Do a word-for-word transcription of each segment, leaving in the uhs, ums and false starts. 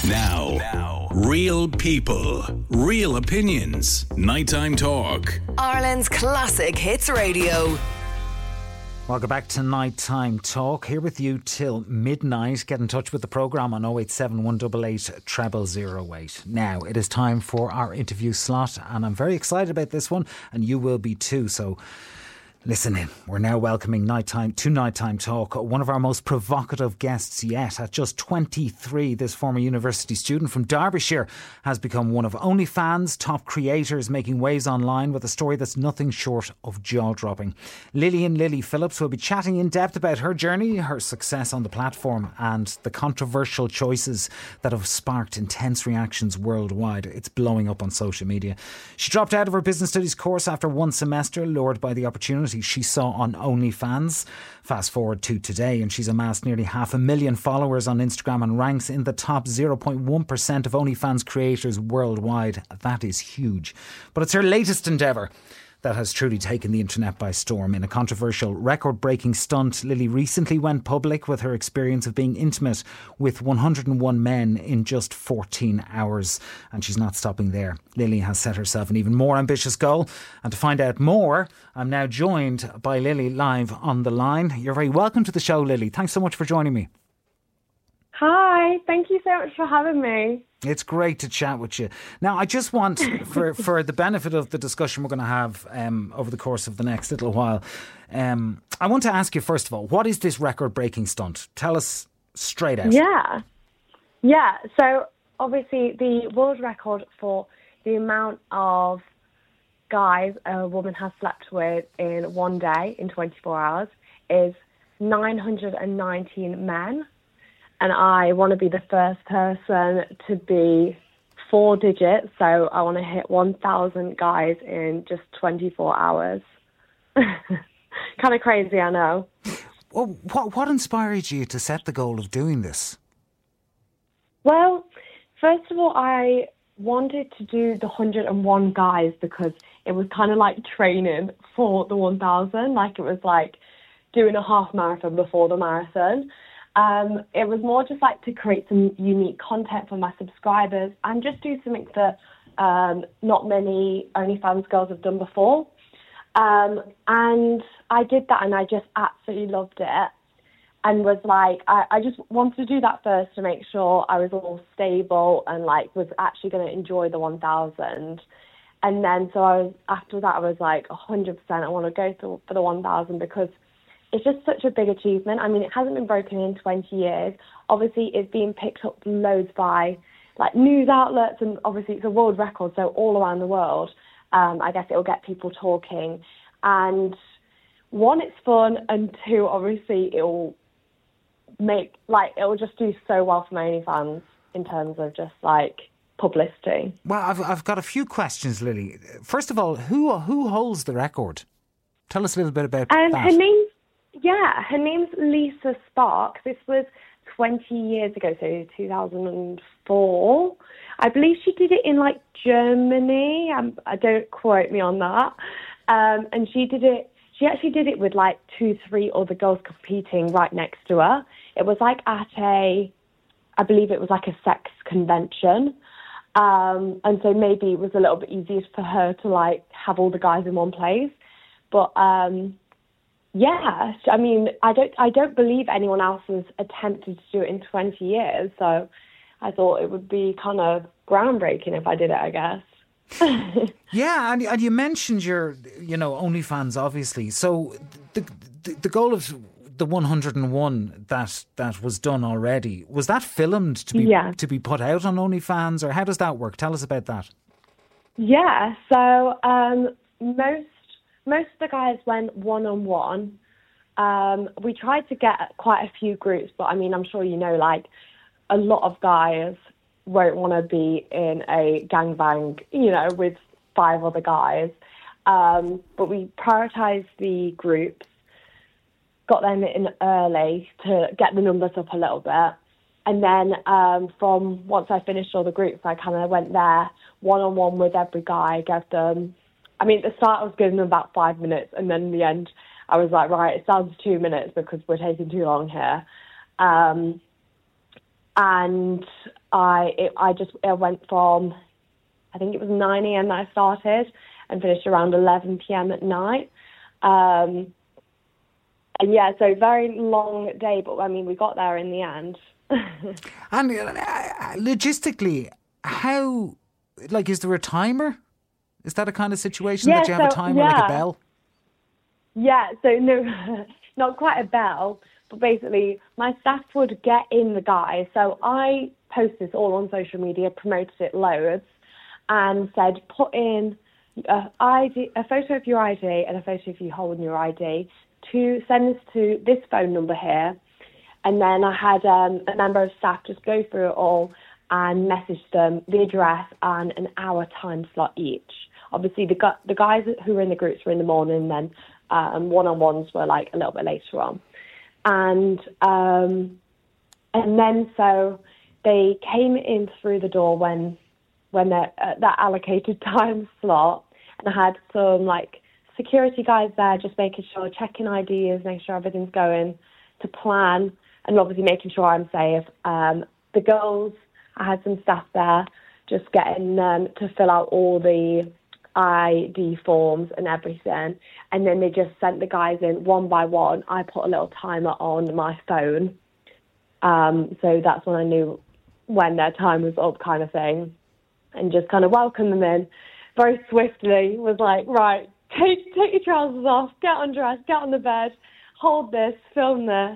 Now, now, real people, real opinions. Nighttime Talk. Ireland's classic hits radio. Welcome back to Nighttime Talk. Here with you till midnight. Get in touch with the programme on oh eight seven, one eight eight, zero zero zero eight. Now, it is time for our interview slot, and I'm very excited about this one, and you will be too. So listen in. We're now welcoming nighttime to Nighttime Talk one of our most provocative guests yet. At just twenty-three, this former university student from Derbyshire has become one of OnlyFans' top creators, making waves online with a story that's nothing short of jaw-dropping. Lillian Lily Phillips will be chatting in depth about her journey, her success on the platform, and the controversial choices that have sparked intense reactions worldwide. It's blowing up on social media. She dropped out of her business studies course after one semester, lured by the opportunity she saw on OnlyFans. Fast forward to today, and she's amassed nearly half a million followers on Instagram and ranks in the top zero point one percent of OnlyFans creators worldwide. That is huge. But it's her latest endeavour that has truly taken the internet by storm. In a controversial, record-breaking stunt, Lily recently went public with her experience of being intimate with one hundred and one men in just fourteen hours. And she's not stopping there. Lily has set herself an even more ambitious goal. And to find out more, I'm now joined by Lily live on the line. You're very welcome to the show, Lily. Thanks so much for joining me. Hi, thank you so much for having me. It's great to chat with you. Now, I just want, for, for the benefit of the discussion we're going to have um, over the course of the next little while, um, I want to ask you, first of all, what is this record-breaking stunt? Tell us straight out. Yeah. Yeah, so obviously the world record for the amount of guys a woman has slept with in one day, in twenty-four hours, is nine hundred nineteen men. And I want to be the first person to be four digits. So I want to hit one thousand guys in just twenty-four hours. Kind of crazy, I know. Well, what, what inspired you to set the goal of doing this? Well, first of all, I wanted to do the one hundred and one guys because it was kind of like training for the one thousand. Like it was like doing a half marathon before the marathon. Um, it was more just like to create some unique content for my subscribers and just do something that um, not many OnlyFans girls have done before. Um, and I did that and I just absolutely loved it and was like, I, I just wanted to do that first to make sure I was all stable and like was actually going to enjoy the one thousand. And then so I was, after that I was like one hundred percent I want to go for, for the one thousand because it's just such a big achievement. I mean, it hasn't been broken in twenty years. Obviously, it's being picked up loads by like news outlets, and obviously it's a world record, so all around the world. Um, I guess it'll get people talking. And one, it's fun, and two, obviously it'll make like it'll just do so well for my OnlyFans in terms of just like publicity. Well, I've I've got a few questions, Lily. First of all, who who holds the record? Tell us a little bit about um, that. Her name's Yeah, her name's Lisa Spark. This was twenty years ago, so two thousand four. I believe she did it in, like, Germany. Um, I don't quote me on that. Um, and she did it, she actually did it with, like, two, three other girls competing right next to her. It was, like, at a, I believe it was, like, a sex convention. Um, and so maybe it was a little bit easier for her to, like, have all the guys in one place. But, um... yeah, I mean, I don't, I don't believe anyone else has attempted to do it in twenty years. So I thought it would be kind of groundbreaking if I did it, I guess. Yeah, and, and you mentioned your, you know, OnlyFans, obviously. So the, the the goal of the one hundred and one that that was done already, was that filmed to be yeah. to be put out on OnlyFans, or how does that work? Tell us about that. Yeah, so um, most. Most of the guys went one-on-one. Um, we tried to get quite a few groups, but I mean, I'm sure you know, like, a lot of guys won't want to be in a gangbang, you know, with five other guys. Um, but we prioritised the groups, got them in early to get the numbers up a little bit. And then um, from once I finished all the groups, I kind of went there one-on-one with every guy, gave them... I mean, at the start I was giving them about five minutes, and then in the end I was like, right, it's down to two minutes because we're taking too long here. Um, and I it, I just I went from, I think it was nine a.m. that I started and finished around eleven p.m. at night. Um, and yeah, so very long day, but I mean, we got there in the end. And uh, logistically, how, like, is there a timer? Is that a kind of situation yeah, that you have so, a timer, yeah. like a bell? Yeah, so no, not quite a bell, but basically my staff would get in the guys. So I post this all on social media, promoted it loads, and said put in a, I D, a photo of your I D and a photo of you holding your I D to send this to this phone number here. And then I had um, a member of staff just go through it all and message them the address and an hour time slot each. Obviously, the gu- the guys who were in the groups were in the morning, then um, one-on-ones were like a little bit later on. And um, and then so they came in through the door when when they're at that allocated time slot, and I had some like security guys there just making sure, checking I Ds, making sure everything's going to plan, and obviously making sure I'm safe. Um, the girls, I had some staff there just getting them um, to fill out all the I D forms and everything, and then they just sent the guys in one by one. I put a little timer on my phone, um, so that's when I knew when their time was up, kind of thing, and just kind of welcomed them in very swiftly. Was like, right, take take your trousers off, get undressed, get on the bed, hold this, film this.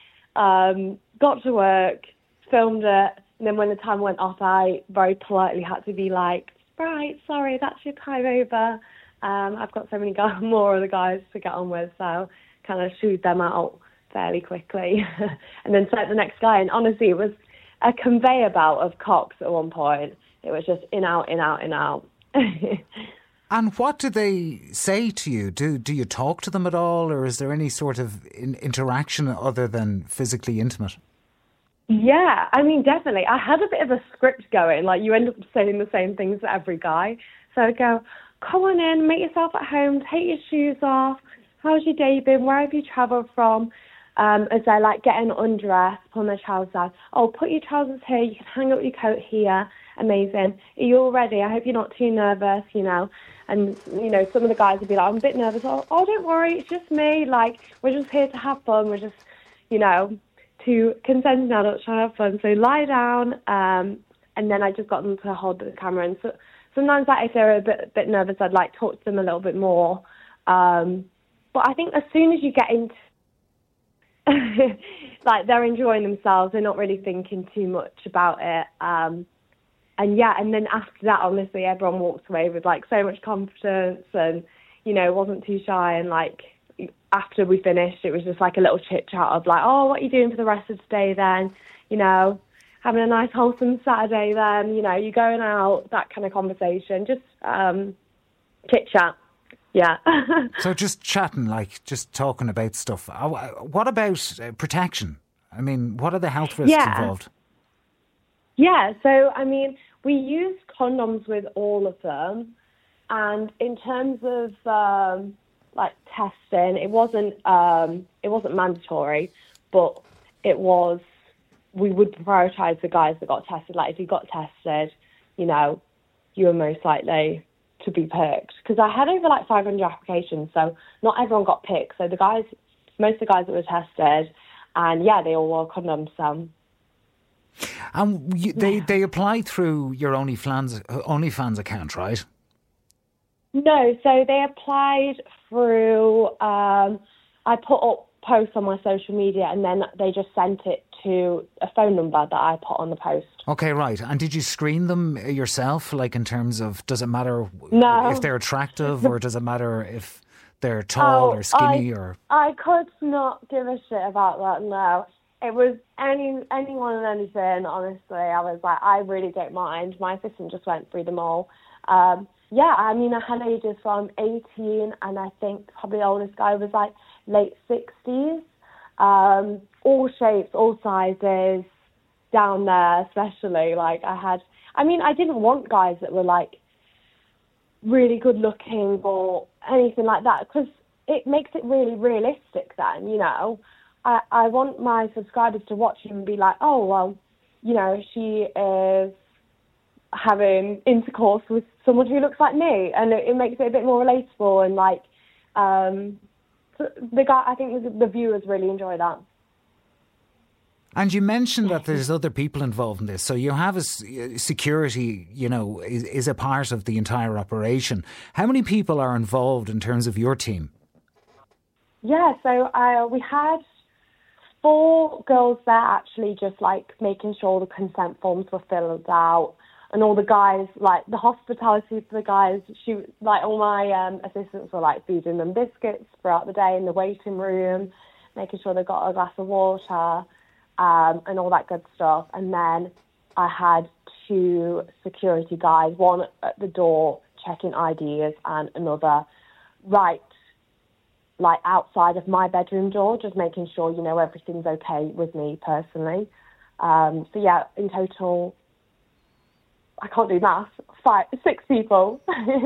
Um, got to work, filmed it, and then when the time went off, I very politely had to be like, right, sorry, that's your time over. Um, I've got so many guys, more of the guys to get on with, so kind of shooed them out fairly quickly. And then sent the next guy, and honestly, it was a conveyor belt of cocks at one point. It was just in, out, in, out, in, out. And what do they say to you? Do do you talk to them at all, or is there any sort of in- interaction other than physically intimate? Yeah, I mean, definitely. I had a bit of a script going. Like, you end up saying the same things to every guy. So I'd go, come on in, make yourself at home, take your shoes off. How's your day been? Where have you travelled from? Um, as they're, like, getting undressed, pulling their trousers out. Oh, put your trousers here. You can hang up your coat here. Amazing. Are you all ready? I hope you're not too nervous, you know. And, you know, some of the guys would be like, I'm a bit nervous. Oh, oh, don't worry. It's just me. Like, we're just here to have fun. We're just, you know, to consenting adults trying to have fun. So lie down. Um, and then I just got them to hold the camera. And so, sometimes, like, if they're a bit, bit nervous, I'd, like, talk to them a little bit more. Um, but I think as soon as you get into, like, they're enjoying themselves. They're not really thinking too much about it. Um, and, yeah, and then after that, honestly, everyone walked away with, like, so much confidence and, you know, wasn't too shy. And, like, after we finished, it was just, like, a little chit-chat of, like, oh, what are you doing for the rest of today then? You know, having a nice, wholesome Saturday then, you know, you going out, that kind of conversation. Just um, chit-chat. Yeah. So just chatting, like, just talking about stuff. What about uh, protection? I mean, what are the health risks yeah. involved? Yeah, so, I mean, we used condoms with all of them. And in terms of, um, like, testing, it wasn't, um, it wasn't mandatory, but it was, we would prioritise the guys that got tested. Like, if you got tested, you know, you were most likely to be picked, because I had over like five hundred applications, so not everyone got picked. So the guys, most of the guys that were tested, and yeah, they all wore condoms. So. And you, they yeah. they apply through your OnlyFans OnlyFans account, right? No, so they applied through. Um, I put up posts on my social media, and then they just sent it to a phone number that I put on the post. Okay, right. And did you screen them yourself? Like, in terms of, does it matter no. if they're attractive, or does it matter if they're tall oh, or skinny? I, or I could not give a shit about that. No, it was any anyone and anything. Honestly, I was like, I really don't mind. My assistant just went through them all. Um, yeah, I mean, I had ages from eighteen, and I think probably the oldest guy was like late sixties. Um, all shapes, all sizes, down there especially. Like, I had, I mean, I didn't want guys that were like really good looking or anything like that, because it makes it really realistic then, you know. I, I want my subscribers to watch him and be like, oh, well, you know, she is having intercourse with someone who looks like me, and it, it makes it a bit more relatable. And like, um, the guy, I think the, the viewers really enjoy that. And you mentioned that there's other people involved in this. So you have a security, you know, is, is a part of the entire operation. How many people are involved in terms of your team? Yeah, so uh, we had four girls there actually just like making sure the consent forms were filled out. And all the guys, like the hospitality for the guys, she, like all my um, assistants were like feeding them biscuits throughout the day in the waiting room, making sure they got a glass of water. Um, and all that good stuff. And then I had two security guys, one at the door checking I Ds and another right, like outside of my bedroom door, just making sure, you know, everything's okay with me personally. Um, so yeah, in total, I can't do math, five, six people.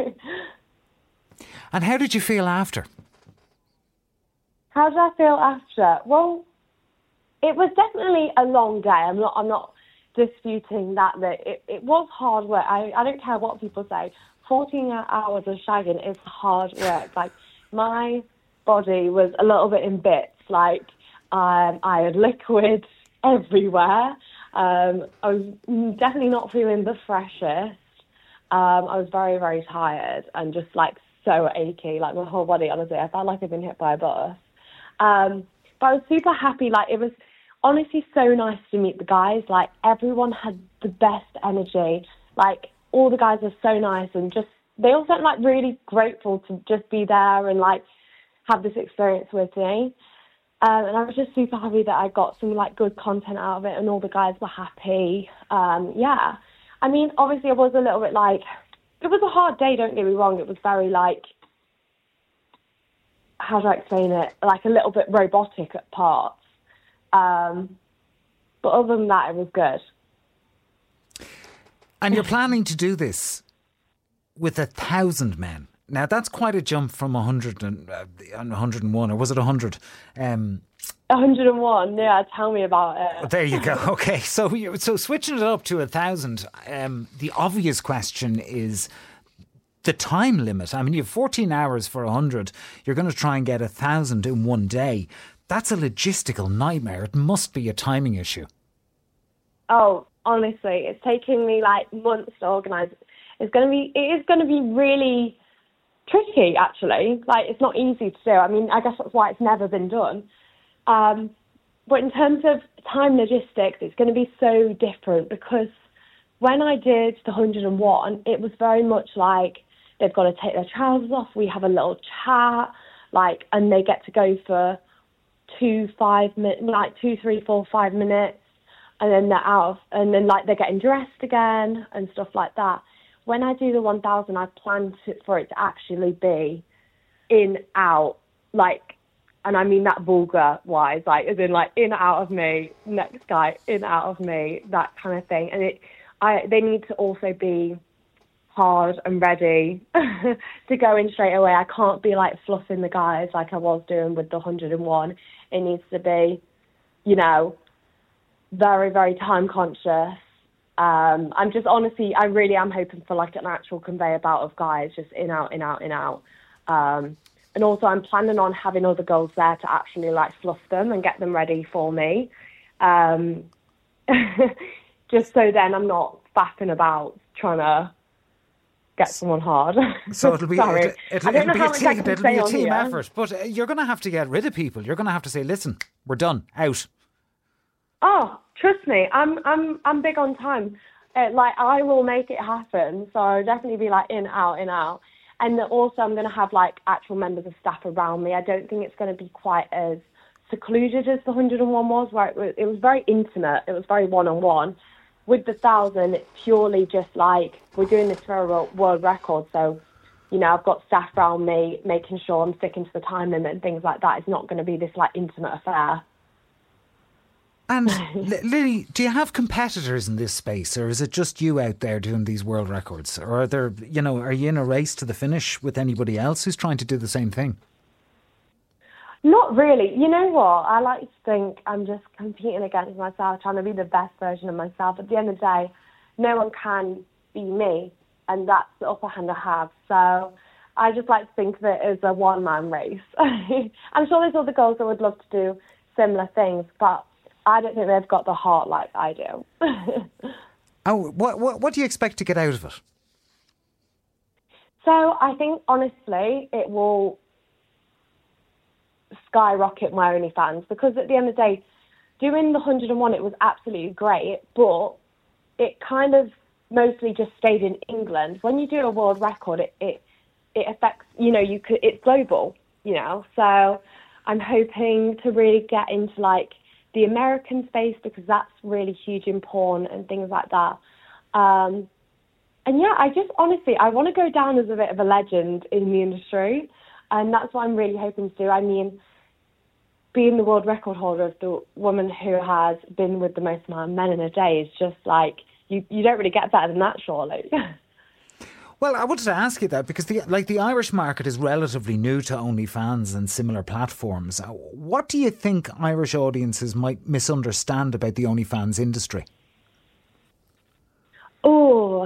And how did you feel after? How did I feel after? Well, it was definitely a long day. I'm not. I'm not disputing that. That it, it was hard work. I, I don't care what people say. fourteen hours of shagging is hard work. Like my body was a little bit in bits. Like um, I had liquid everywhere. Um, I was definitely not feeling the freshest. Um, I was very very tired and just like so achy. Like my whole body. Honestly, I felt like I'd been hit by a bus. Um, but I was super happy. Like it was. Honestly, so nice to meet the guys. Like, everyone had the best energy. Like, all the guys are so nice and just, they all felt, like, really grateful to just be there and, like, have this experience with me. Um, and I was just super happy that I got some, like, good content out of it and all the guys were happy. Um, yeah. I mean, obviously, I was a little bit, like, it was a hard day, don't get me wrong. It was very, like, how do I explain it? Like, a little bit robotic at parts. Um, but other than that, it was good. And you're planning to do this with a thousand men. Now, that's quite a jump from one hundred and, uh, one hundred and one, or was it one hundred? Um, one hundred and one, yeah, tell me about it. There you go. Okay, so you, so switching it up to a thousand, um, the obvious question is the time limit. I mean, you have fourteen hours for one hundred. You're going to try and get a thousand in one day. That's a logistical nightmare. It must be a timing issue. Oh, honestly, it's taking me like months to organise. It's going to be, it is going to be really tricky, actually. Like, it's not easy to do. I mean, I guess that's why it's never been done. Um, but in terms of time logistics, it's going to be so different because when I did the one hundred and one, it was very much like they've got to take their trousers off. We have a little chat, like, and they get to go for two, five minutes, like two, three, four, five minutes, and then they're out of, and then like they're getting dressed again and stuff like that. When I do the one thousand, I plan to, for it to actually be in, out, like, and I mean that vulgar wise, like, as in like in, out of me, next guy, in, out of me, that kind of thing. And it, I, they need to also be hard and ready to go in straight away. I can't be like fluffing the guys like I was doing with the one hundred and one. It needs to be, you know, very, very time conscious. Um, I'm just honestly, I really am hoping for like an actual conveyor belt of guys just in, out, in, out, in, out. Um, and also I'm planning on having other girls there to actually like fluff them and get them ready for me. Um, just so then I'm not faffing about trying to get someone hard. So it'll be, Sorry. it, it'll, I don't it'll know be how a much team, I can it'll be say a on team here. effort. But uh, you're going to have to get rid of people. You're going to have to say, listen, we're done, out. Oh, trust me, I'm I'm I'm big on time. Uh, like, I will make it happen. So I'll definitely be like in, out, in, out. And then also I'm going to have like actual members of staff around me. I don't think it's going to be quite as secluded as the one hundred and one was, where it was, it was very intimate. It was very one-on-one. With the thousand, it's purely just like, we're doing this for a world record. So, you know, I've got staff around me making sure I'm sticking to the time limit and things like that. It's not going to be this like intimate affair. And Lily, do you have competitors in this space, or is it just you out there doing these world records? Or are there, you know, are you in a race to the finish with anybody else who's trying to do the same thing? Not really. You know what? I like to think I'm just competing against myself, trying to be the best version of myself. At the end of the day, no one can be me, and that's the upper hand I have. So I just like to think of it as a one-man race. I'm sure there's other girls that would love to do similar things, but I don't think they've got the heart like I do. Oh, what, what, what do you expect to get out of it? So I think, honestly, it will skyrocket my OnlyFans, because at the end of the day, doing the one hundred and one, it was absolutely great, but it kind of mostly just stayed in England. When you do a world record, it it, it affects, you know, you could, it's global, you know. So I'm hoping to really get into like the American space, because that's really huge in porn and things like that. Um, and yeah, I just honestly, I want to go down as a bit of a legend in the industry. And that's what I'm really hoping to do. I mean, being the world record holder of the woman who has been with the most amount of men in a day is just like, you, you don't really get better than that, surely. Well, I wanted to ask you that because the like the Irish market is relatively new to OnlyFans and similar platforms. What do you think Irish audiences might misunderstand about the OnlyFans industry? Oh,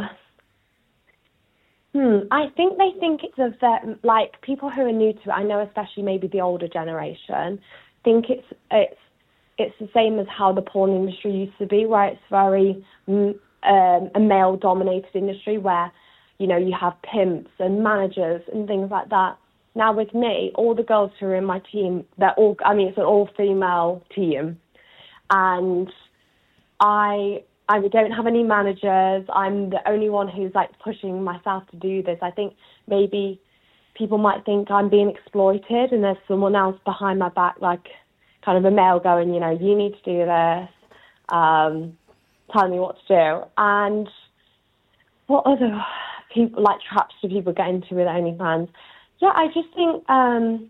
Hmm, I think they think it's a very, like, people who are new to it, I know especially maybe the older generation, think it's it's it's the same as how the porn industry used to be, where it's very um, a male-dominated industry where, you know, you have pimps and managers and things like that. Now with me, all the girls who are in my team, they're all, I mean, it's an all-female team. And I... I don't have any managers. I'm the only one who's like pushing myself to do this. I think maybe people might think I'm being exploited and there's someone else behind my back, like kind of a male going, you know, you need to do this, um, telling me what to do. And what other people, like traps do people get into with OnlyFans? Yeah, I just think um,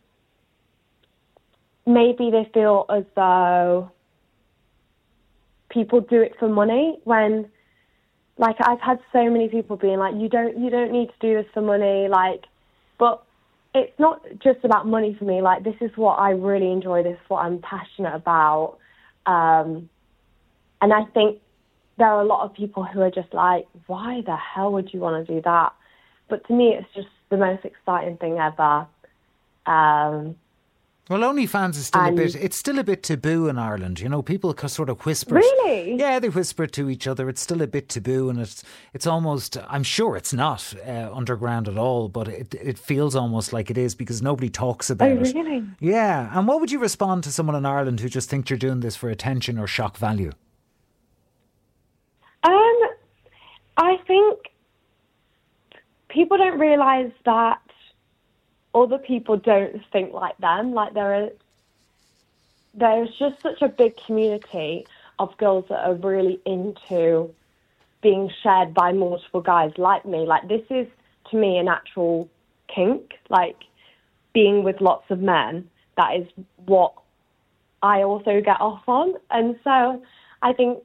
maybe they feel as though people do it for money, when, like, I've had so many people being like, you don't you don't need to do this for money, like, but it's not just about money for me. Like, this is what I really enjoy, this is what I'm passionate about, um, and I think there are a lot of people who are just like, why the hell would you want to do that? But to me, it's just the most exciting thing ever. Um, Well, OnlyFans is still and a bit, it's still a bit taboo in Ireland. You know, people sort of whisper. Really? Yeah, they whisper it to each other. It's still a bit taboo, and it's it's almost, I'm sure it's not uh, underground at all, but it it feels almost like it is because nobody talks about Oh, it. really? Yeah. And what would you respond to someone in Ireland who just thinks you're doing this for attention or shock value? Um, I think people don't realise that other people don't think like them. Like, there is, there's just such a big community of girls that are really into being shared by multiple guys like me. Like, this is, to me, an actual kink. Like, being with lots of men, that is what I also get off on. And so I think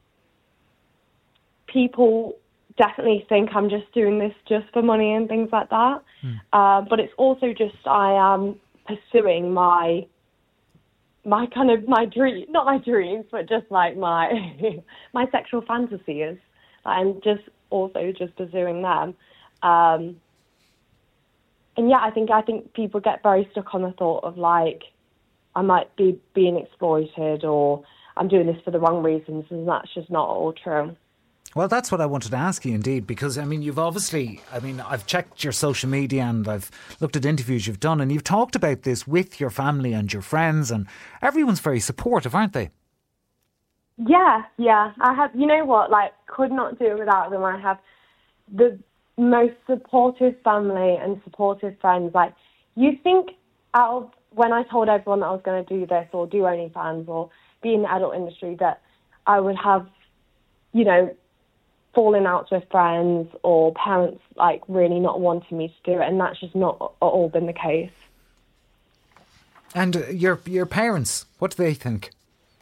people definitely think I'm just doing this just for money and things like that. Mm. Uh, but it's also just I am pursuing my my kind of my dream, not my dreams, but just like my my sexual fantasies. I'm just also just pursuing them. Um, and yeah, I think I think people get very stuck on the thought of like I might be being exploited or I'm doing this for the wrong reasons, and that's just not all true. Well, that's what I wanted to ask you, indeed, because, I mean, you've obviously, I mean, I've checked your social media and I've looked at interviews you've done, and you've talked about this with your family and your friends, and everyone's very supportive, aren't they? Yeah, yeah. I have, you know what, like, could not do it without them. I have the most supportive family and supportive friends. Like, you think out of, when I told everyone that I was going to do this or do OnlyFans or be in the adult industry, that I would have, you know, falling out with friends or parents like really not wanting me to do it, and that's just not at all been the case. And uh, your your parents, what do they think?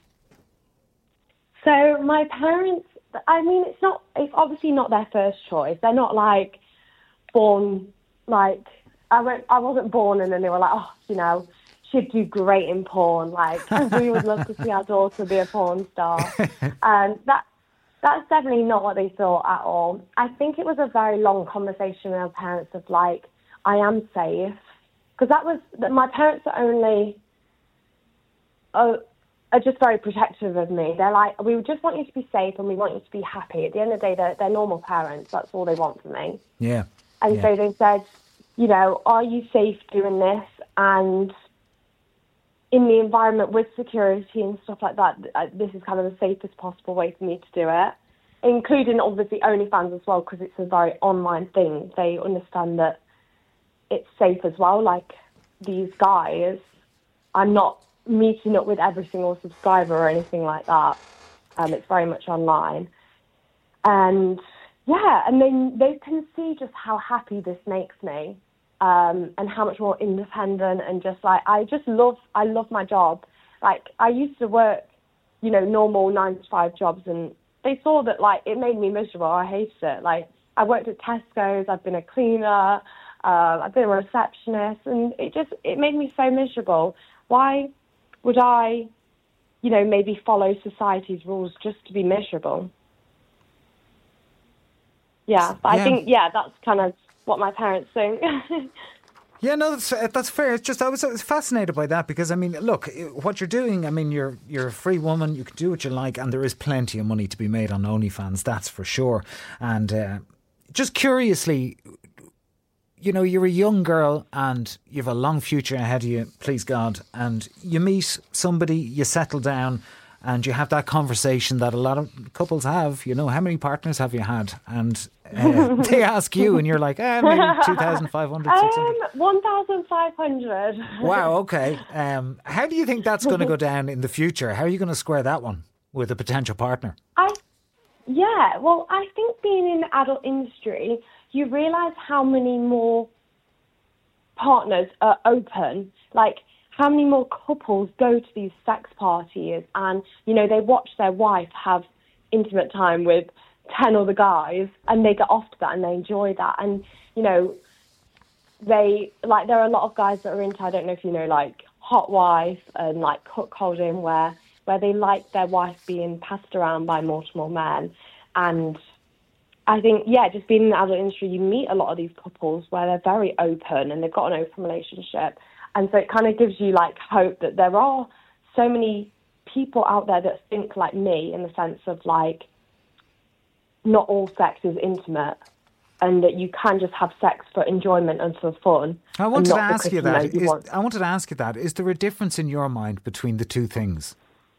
So my parents, I mean, it's not, it's obviously not their first choice. They're not like born, like, I went, I wasn't born and then they were like, oh, you know, she'd do great in porn. Like, we would love to see our daughter be a porn star. And that that's definitely not what they thought at all. I think it was a very long conversation with our parents of, like, I am safe. Because that was, my parents are only, uh, are just very protective of me. They're like, we just want you to be safe and we want you to be happy. At the end of the day, they're, they're normal parents. That's all they want from me. Yeah. And yeah. so they said, you know, are you safe doing this? And in the environment with security and stuff like that, this is kind of the safest possible way for me to do it, including obviously OnlyFans as well, because it's a very online thing. They understand that it's safe as well. Like, these guys, I'm not meeting up with every single subscriber or anything like that. Um, it's very much online. And yeah, and then they can see just how happy this makes me, um, and how much more independent and just like, I just love, I love my job. Like, I used to work, you know, normal nine to five jobs, and they saw that, like, it made me miserable. I hated it. Like, I worked at Tesco's, I've been a cleaner, Uh, I've been a receptionist, and it just, it made me so miserable. Why would I, you know, maybe follow society's rules just to be miserable? Yeah, but yeah. I think, yeah, that's kind of what my parents think. Yeah, no, that's that's fair. It's just I was, I was fascinated by that because, I mean, look, what you're doing, I mean, you're you're a free woman, you can do what you like, and there is plenty of money to be made on OnlyFans, that's for sure. And uh, just curiously, you know, you're a young girl and you have a long future ahead of you, please God, and you meet somebody, you settle down and you have that conversation that a lot of couples have, you know, how many partners have you had? And uh, they ask you and you're like, eh, maybe two thousand five hundred, six hundred. Um, one thousand five hundred. Wow, okay. Um, how do you think that's going to go down in the future? How are you going to square that one with a potential partner? I, yeah, well, I think being in the adult industry, you realise how many more partners are open. Like, how many more couples go to these sex parties and, you know, they watch their wife have intimate time with ten other guys and they get off to that and they enjoy that. And, you know, they, like, there are a lot of guys that are into, I don't know if you know, like, hot wife and, like, cuckolding, where, where they like their wife being passed around by multiple men. And I think, yeah, just being in the adult industry, you meet a lot of these couples where they're very open and they've got an open relationship. And so it kind of gives you, like, hope that there are so many people out there that think like me, in the sense of, like, not all sex is intimate and that you can just have sex for enjoyment and for fun. I wanted to ask because, you that. you know, you is, I wanted to ask you that. Is there a difference in your mind between the two things?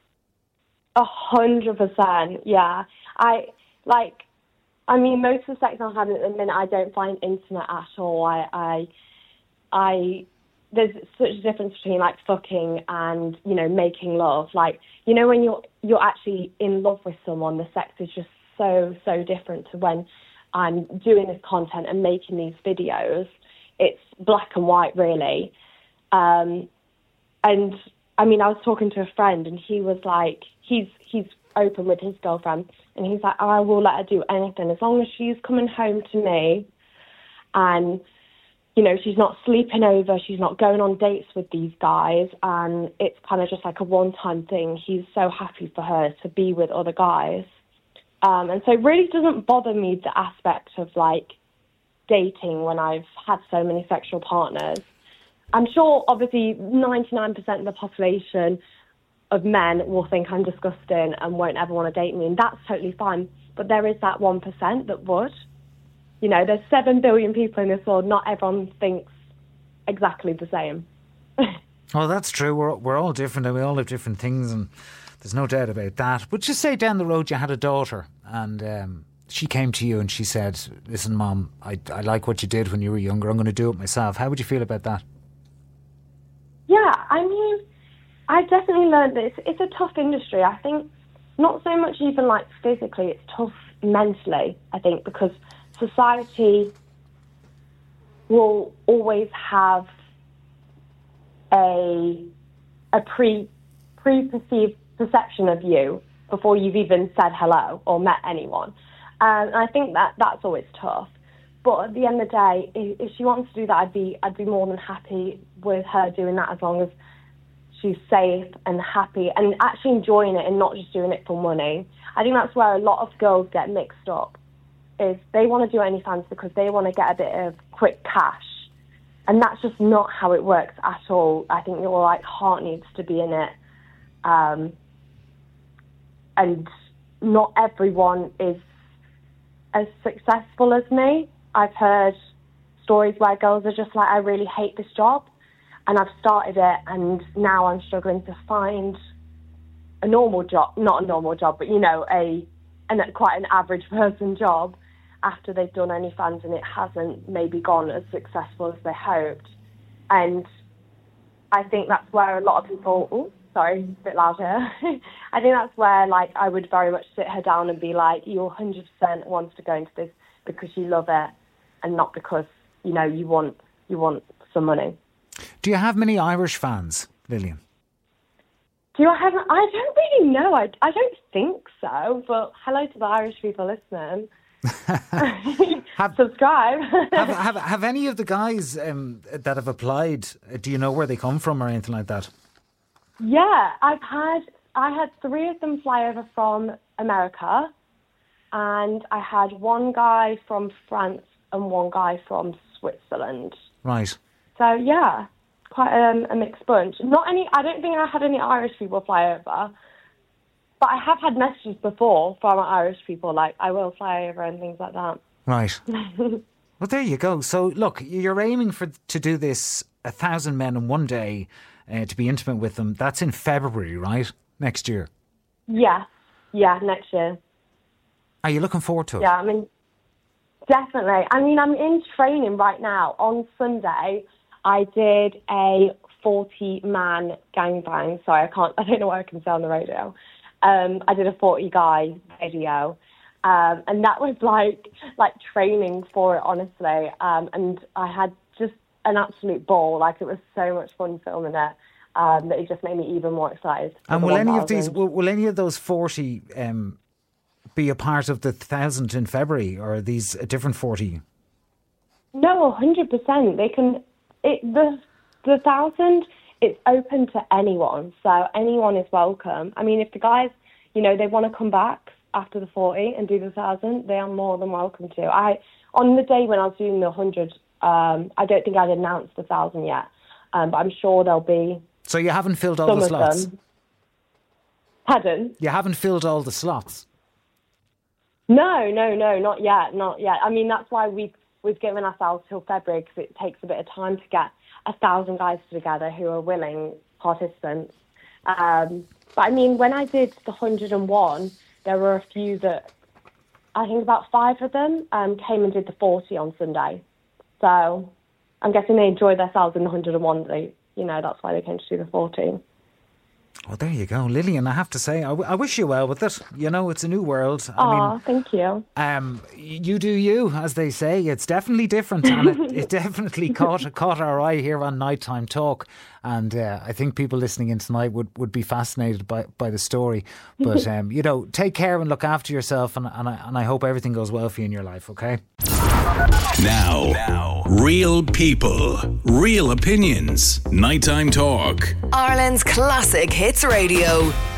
A hundred percent, yeah. I, like... I mean, most of the sex I'm having at the minute, I don't find intimate at all. I, I, I, there's such a difference between, like, fucking and, you know, making love. Like, you know, when you're you're actually in love with someone, the sex is just so, so different to when I'm doing this content and making these videos. It's black and white, really. Um, and, I mean, I was talking to a friend and he was like, he's he's open with his girlfriend, and he's like, I will let her do anything as long as she's coming home to me and, you know, she's not sleeping over, she's not going on dates with these guys, and it's kind of just like a one-time thing. He's so happy for her to be with other guys. Um, and so it really doesn't bother me, the aspect of, like, dating when I've had so many sexual partners. I'm sure, obviously, ninety-nine percent of the population of men will think I'm disgusting and won't ever want to date me, and that's totally fine. But there is that one percent that would. You know, there's seven billion people in this world. Not everyone thinks exactly the same. Well, that's true. We're we're all different and we all have different things, and there's no doubt about that. But just say down the road you had a daughter and um, she came to you and she said, listen, Mom, I, I like what you did when you were younger. I'm going to do it myself. How would you feel about that? Yeah, I mean, I definitely learned that it's, it's a tough industry. I think not so much even like physically, it's tough mentally, I think, because society will always have a a pre pre-perceived perception of you before you've even said hello or met anyone. Um, and I think that that's always tough. But at the end of the day, if, if she wants to do that, I'd be I'd be more than happy with her doing that, as long as she's safe and happy and actually enjoying it and not just doing it for money. I think that's where a lot of girls get mixed up, is they want to do OnlyFans because they want to get a bit of quick cash. And that's just not how it works at all. I think your like heart needs to be in it. Um, and not everyone is as successful as me. I've heard stories where girls are just like, I really hate this job. And I've started it, and now I'm struggling to find a normal job, not a normal job, but, you know, a, an, quite an average person job after they've done OnlyFans, and it hasn't maybe gone as successful as they hoped. And I think that's where a lot of people, oh, sorry, a bit loud here. I think that's where, like, I would very much sit her down and be like, you one hundred percent wants to go into this because you love it and not because, you know, you want you want some money. Do you have many Irish fans, Lillian? Do I have? I don't really know. I, I don't think so. But hello to the Irish people listening. have, Subscribe. have, have have any of the guys um, that have applied? Do you know where they come from or anything like that? Yeah, I've had. I had three of them fly over from America, and I had one guy from France and one guy from Switzerland. Right. So yeah, quite um, a mixed bunch. Not any. I don't think I had any Irish people fly over, but I have had messages before from Irish people like, "I will fly over" and things like that. Right. Well, there you go. So look, you're aiming for to do this a thousand men in one day, uh, to be intimate with them. That's in February, right? Next year. Yeah. Yeah, next year. Are you looking forward to it? Yeah, I mean, definitely. I mean, I'm in training right now. On Sunday, I did a forty-man gangbang. Sorry, I can't. I don't know what I can say on the radio. Um, I did a forty-guy video, um, and that was like like training for it, honestly. Um, and I had just an absolute ball. Like, it was so much fun filming it. Um, that it just made me even more excited. And will any of these? Will, will any of those forty um, be a part of the thousand in February, or are these a different forty? No, a hundred percent. They can. It the the thousand. It's open to anyone, so anyone is welcome. I mean, if the guys, you know, they want to come back after the forty and do the thousand, they are more than welcome to. I on the day when I was doing the hundred, um, I don't think I'd announced the thousand yet, um, but I'm sure there'll be. So you haven't filled all the slots? Them. Pardon? You haven't filled all the slots? No, no, no, not yet, not yet. I mean, that's why we've, we've given ourselves till February, because it takes a bit of time to get a thousand guys together who are willing participants. Um, but I mean, when I did the one hundred and one, there were a few that, I think about five of them um, came and did the forty on Sunday. So I'm guessing they enjoyed themselves in the one hundred and one. They, you know, that's why they came to do the forty. Well, there you go, Lillian. I have to say, I, w- I wish you well with it. You know, it's a new world. Oh, I mean, thank you. Um, you do you, as they say. It's definitely different, and it, it definitely caught caught our eye here on Nighttime Talk. And uh, I think people listening in tonight would, would be fascinated by, by the story. But um, you know, take care and look after yourself, and and I, and I hope everything goes well for you in your life. Okay. Now, now, real people, real opinions. Nighttime Talk. Ireland's classic hits radio.